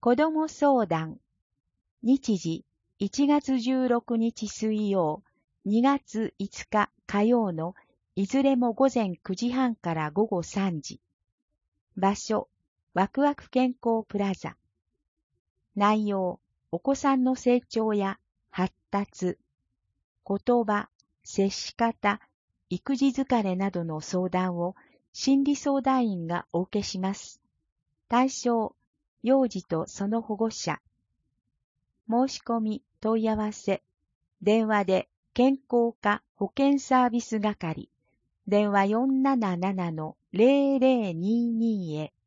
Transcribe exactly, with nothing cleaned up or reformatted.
子ども相談。日時いちがつじゅうろくにち水曜、にがついつか火曜のいずれも午前くじはんから午後さんじ。場所、ワクワク健康プラザ。内容、お子さんの成長や発達、言葉、接し方、育児疲れなどの相談を心理相談員がお受けします。対象、幼児とその保護者。申し込み、問い合わせ。電話で健康課保健サービス係。電話 よんなななのゼロゼロにーにー へ。